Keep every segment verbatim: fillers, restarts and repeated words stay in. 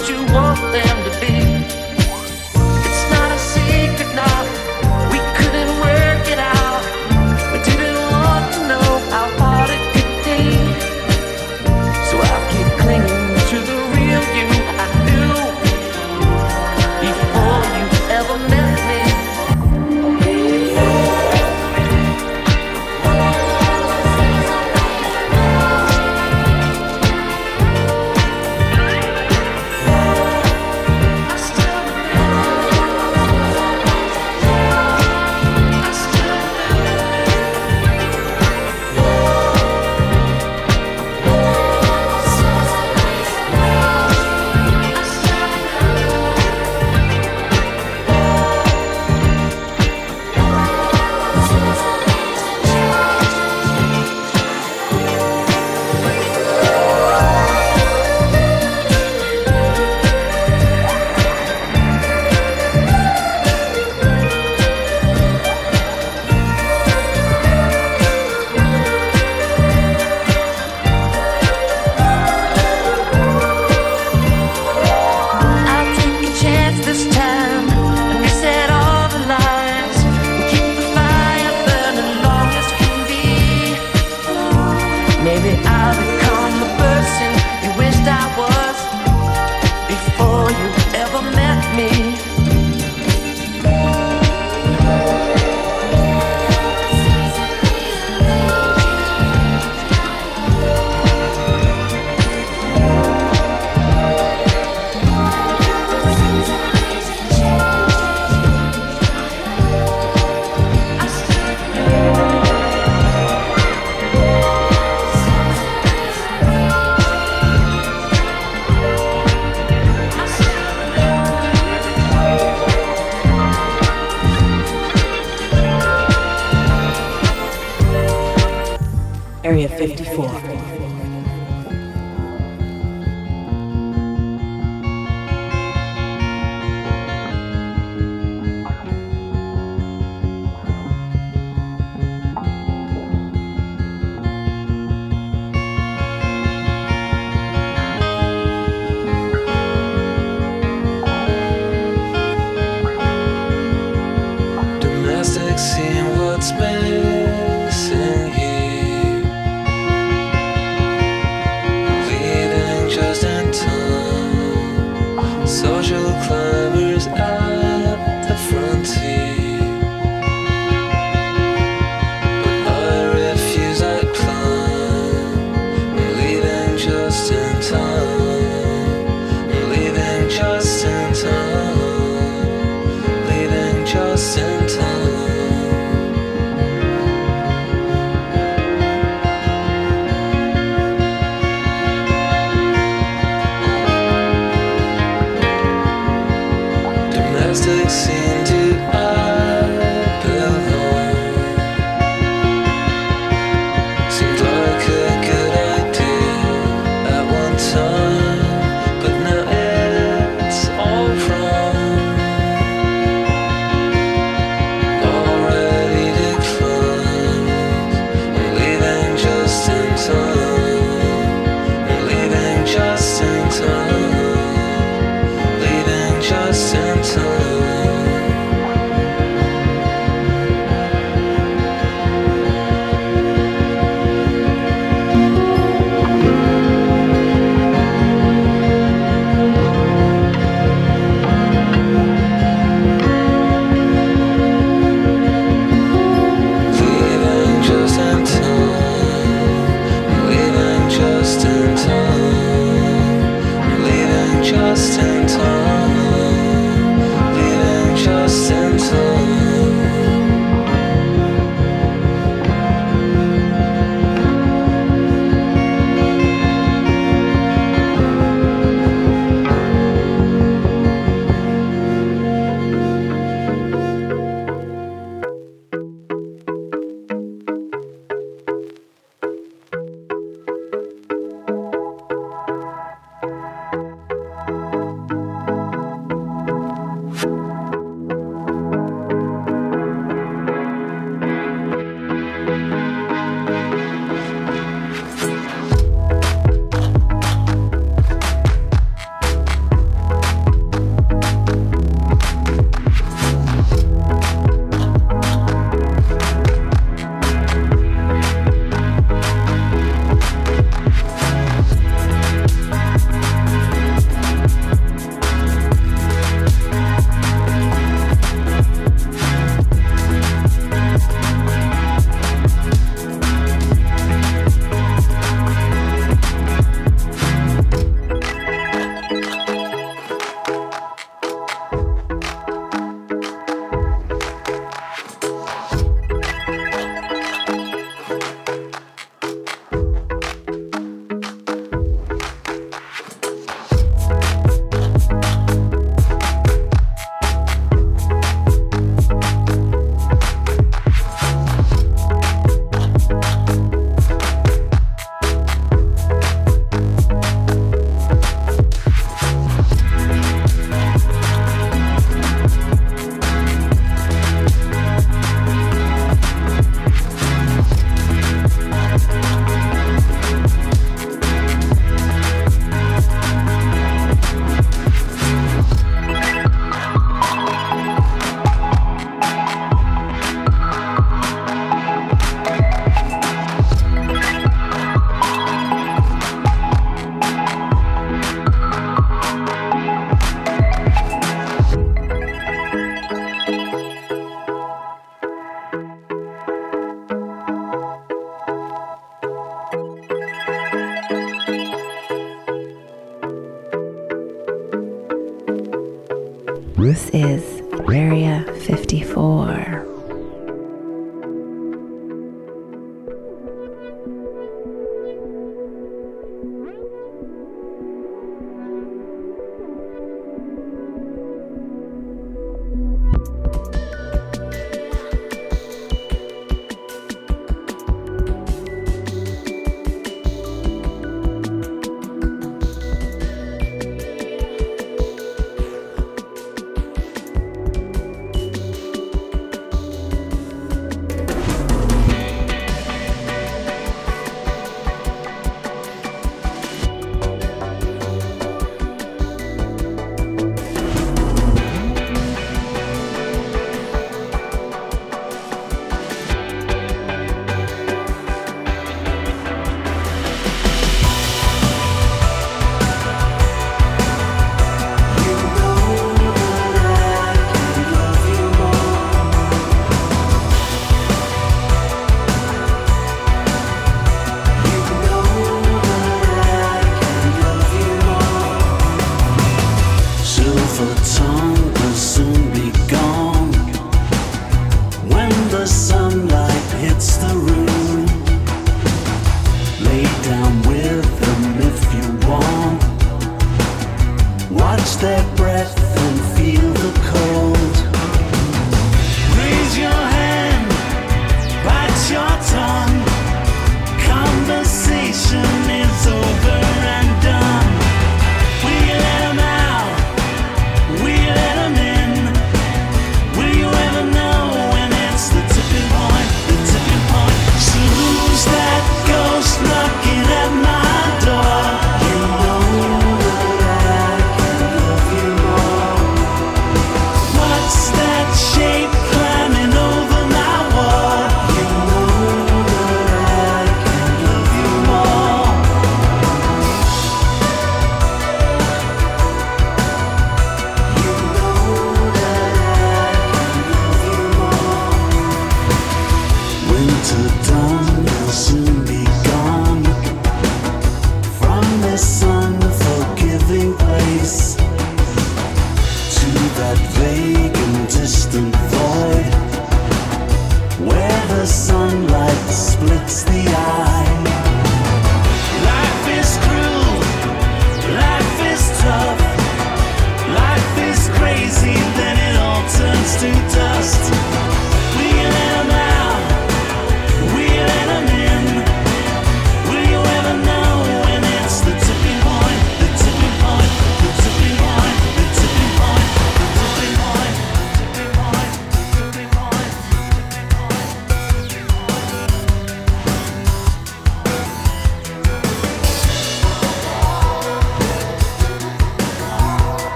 Area fifty-four. Domestic scene, what's missing here? Leaving just in time. Social climbers at the frontier. But I refuse, I climb. I'm leaving just in time. I'm leaving just in time. Leaving just in time. This is Area fifty-four.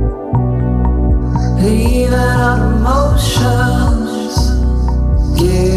Leaving out emotions, give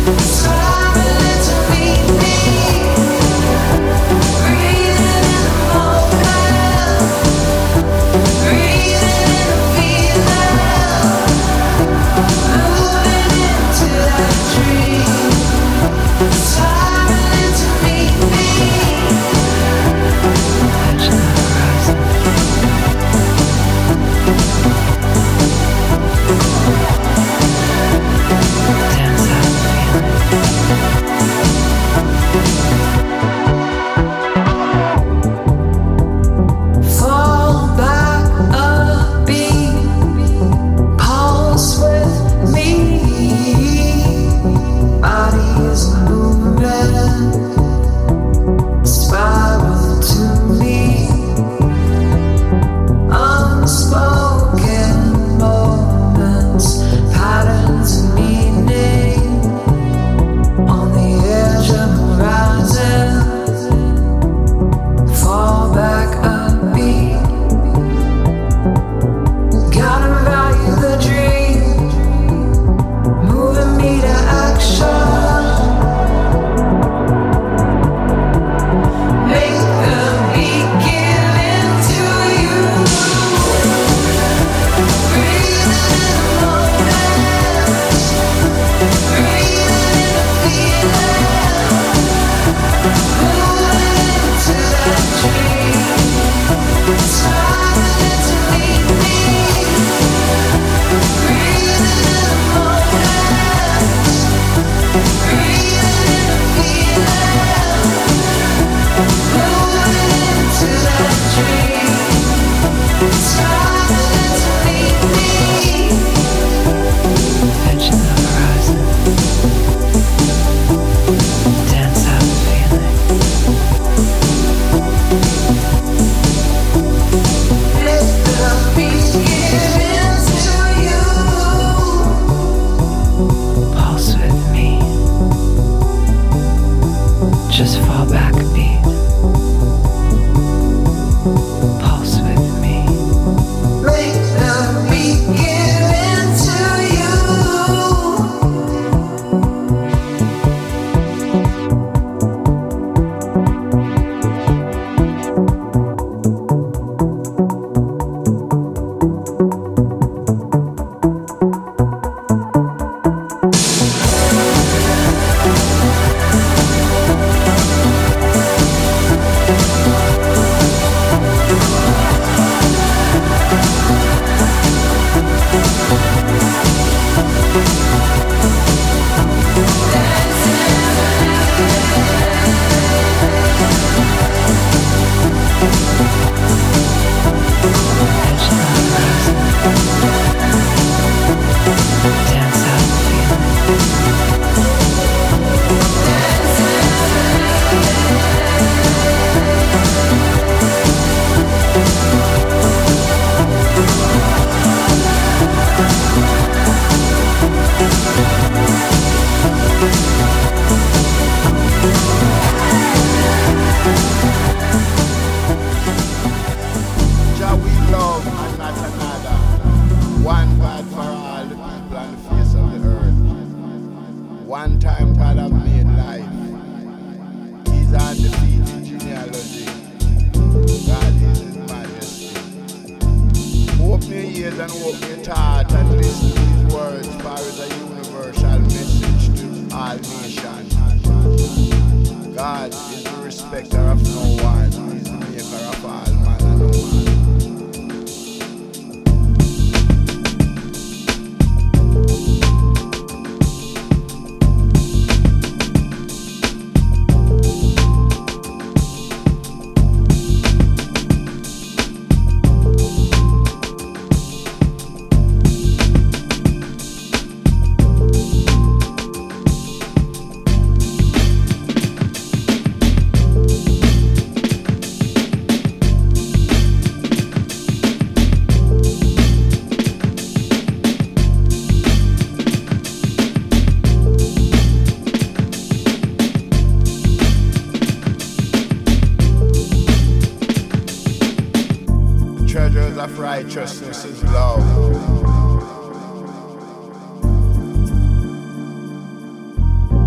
Righteousness is love.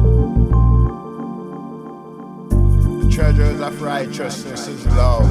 treasures of righteousness is love.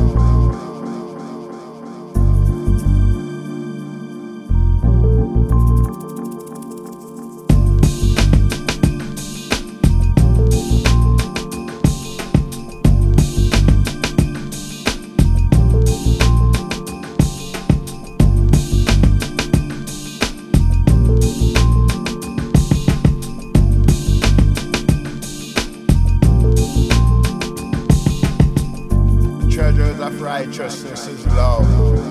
Righteousness is love.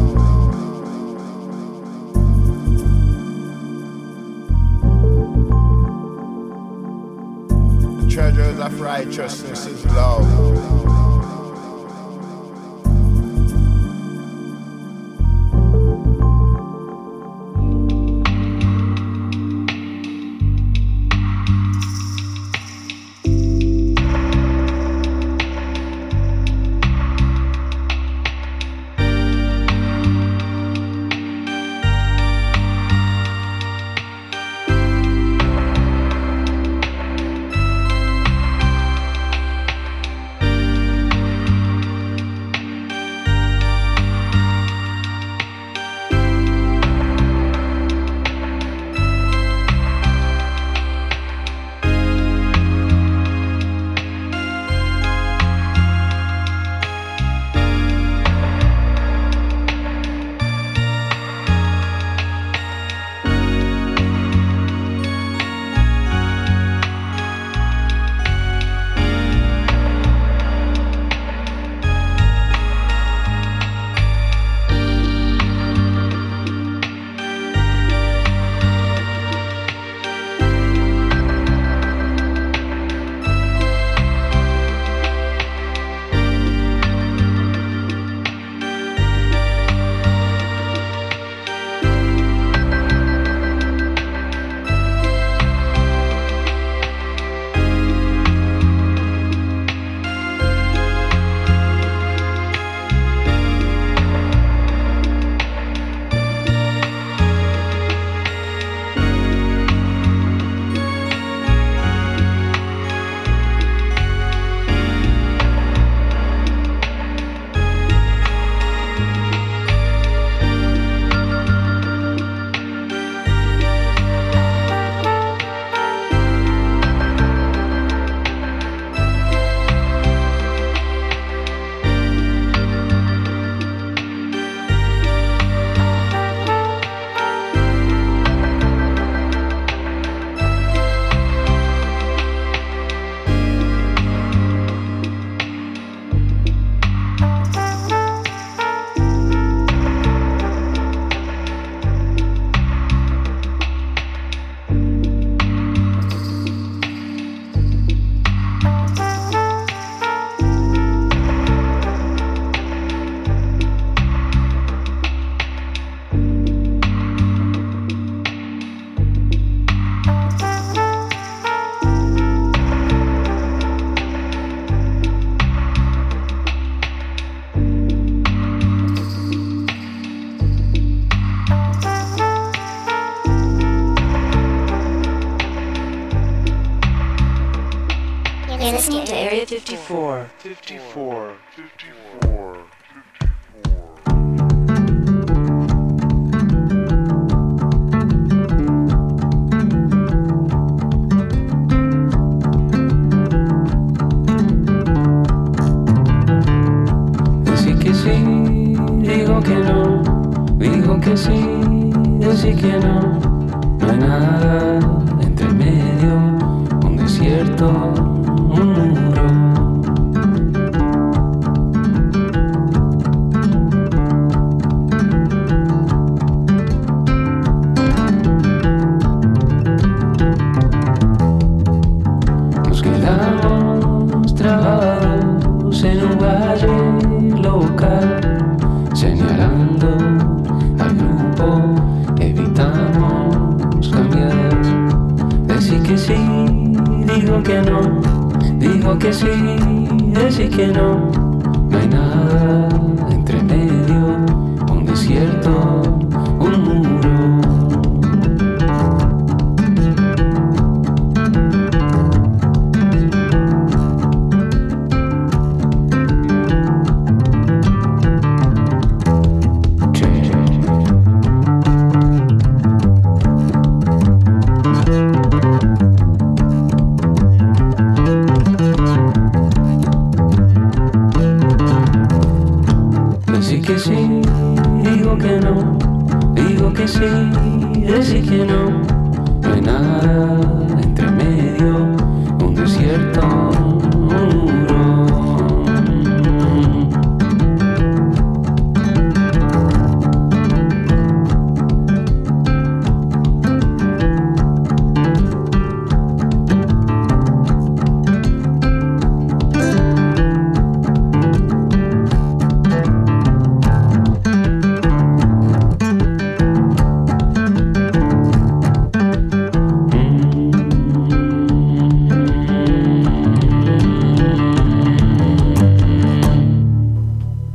The treasures of righteousness is love. You're listening to Area fifty-four. fifty-four. fifty-four. Decir que sí, digo que no, digo que sí, decir que no, no hay nada entre medio, un desierto, un muro. Nos quedamos trabados en un valle local, señalando al grupo, evitamos cambiar. Decir que sí, digo que no, digo que sí, decir que no, no hay nada entre medio, un desierto, un muro.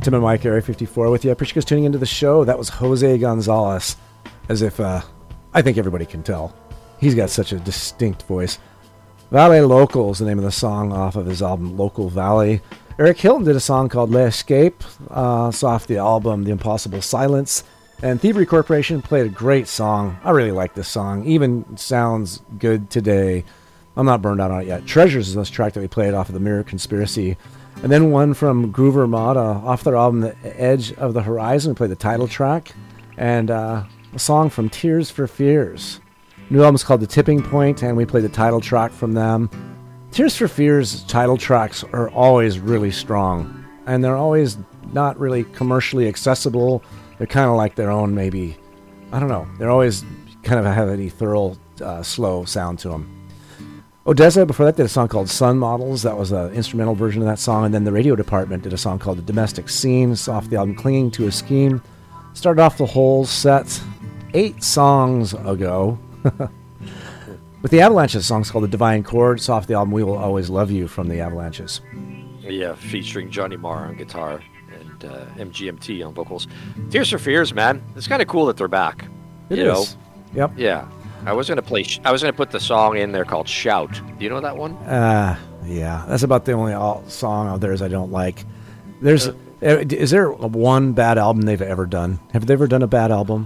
Tim and Mike, Area fifty-four with you. I appreciate you guys tuning into the show. That was Jose Gonzalez. As if, uh, I think everybody can tell. He's got such a distinct voice. Valley Local is the name of the song off of his album Local Valley. Eric Hilton did a song called L'Escape. Uh, it's off the album The Impossible Silence. And Thievery Corporation played a great song. I really like this song. Even sounds good today. I'm not burned out on it yet. Treasures is this track that we played off of the Mirror Conspiracy. And then one from Groove Armada off their album The Edge of the Horizon. We played the title track. And uh, a song from Tears for Fears. New album's called The Tipping Point, and we played the title track from them. Tears for Fears title tracks are always really strong. And they're always not really commercially accessible. They're kind of like their own, maybe, I don't know. They're always kind of have an ethereal, uh, slow sound to them. Odessa, before that, did a song called Sun Models. That was an instrumental version of that song. And then the radio department did a song called The Domestic Scene. It's off the album Clinging to a Scheme. Started off the whole set eight songs ago. With the Avalanches, the song's called The Divine Chord. It's off the album We Will Always Love You from the Avalanches. Yeah, featuring Johnny Marr on guitar and uh, M G M T on vocals. Tears for Fears, man. It's kind of cool that they're back. It you is. Know? Yep. Yeah. I was gonna play. I was gonna put the song in there called "Shout." Do you know that one? Uh, yeah. That's about the only all song of theirs I don't like. There's, uh, is there one bad album they've ever done? Have they ever done a bad album?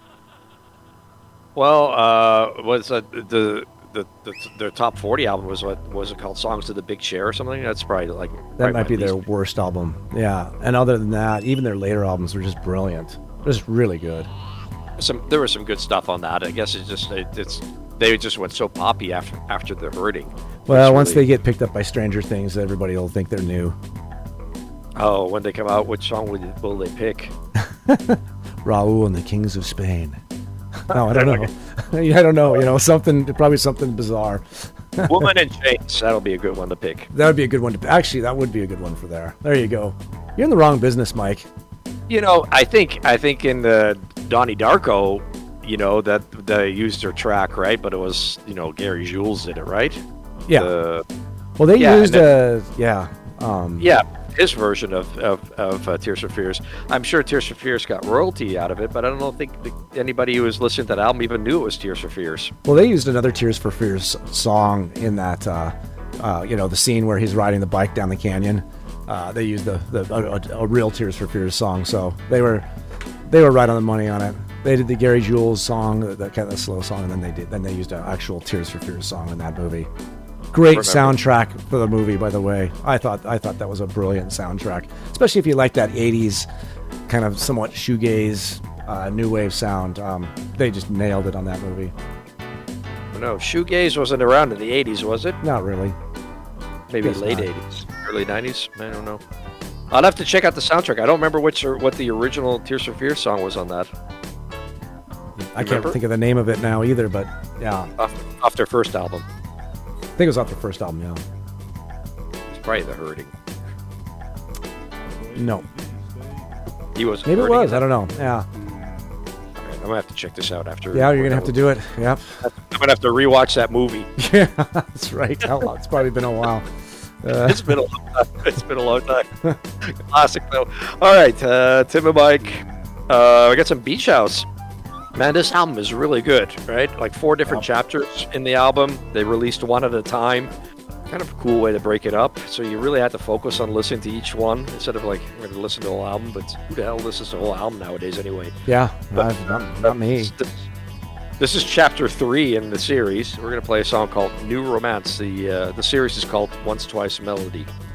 Well, uh, was uh, the, the the their top forty album was what was it called? "Songs to the Big Chair" or something? That's probably like that might be their worst album. Yeah. And other than that, even their later albums were just brilliant. Just really good. Some there was some good stuff on that. I guess it's just it, it's they just went so poppy after after the Hurting. Well, It's once really- they get picked up by Stranger Things, everybody will think they're new. Oh, when they come out, which song will, will they pick? Raul and the Kings of Spain. No, I don't know. I don't know. You know, something probably something bizarre. Woman in Chains. That'll be a good one to pick. That would be a good one to actually. That would be a good one for there. There you go. You're in the wrong business, Mike. You know, I think I think in the Donnie Darko, you know, that they used their track, right? But it was, you know, Gary Jules did it, right? Yeah. The- Well, they yeah, used and uh yeah. Um, yeah, his version of of, of uh, Tears for Fears. I'm sure Tears for Fears got royalty out of it, but I don't think the, anybody who was listening to that album even knew it was Tears for Fears. Well, they used another Tears for Fears song in that, uh, uh, you know, the scene where he's riding the bike down the canyon. Uh, they used the, the a, a real Tears for Fears song, so they were they were right on the money on it. They did the Gary Jules song, that kind of slow song, and then they did then they used an actual Tears for Fears song in that movie. Great Remember. soundtrack for the movie, by the way. I thought I thought that was a brilliant soundtrack, especially if you like that eighties kind of somewhat shoegaze, uh, new wave sound. Um, they just nailed it on that movie. No, shoegaze wasn't around in the eighties, was it? Not really. Maybe Guess late not. eighties, early nineties. I don't know. I'll have to check out the soundtrack. I don't remember which or what the original Tears for Fears song was on that. I can't Remember? think of the name of it now either, but yeah, Off, off their first album. I think it was off the first album. Yeah. It's probably The Hurting. No, He was. maybe it was. I don't know. Yeah, I'm gonna have to check this out after. yeah. You're gonna have to do it. Yep. I'm gonna have to rewatch that movie. Yeah, that's right. How long? It's probably been a while. Uh, It's been a long time. It's been a long time. Classic though. All right, uh, Tim and Mike. Uh, we got some Beach House. Man, this album is really good, right? Like four different Yep. chapters in the album. They released one at a time. Kind of a cool way to break it up. So you really had to focus on listening to each one instead of like we're going to listen to the whole album. But who the hell listens to the whole album nowadays anyway? yeah, I've- not, not me. This, this is chapter three in the series. We're going to play a song called New Romance. The uh, the series is called Once Twice Melody.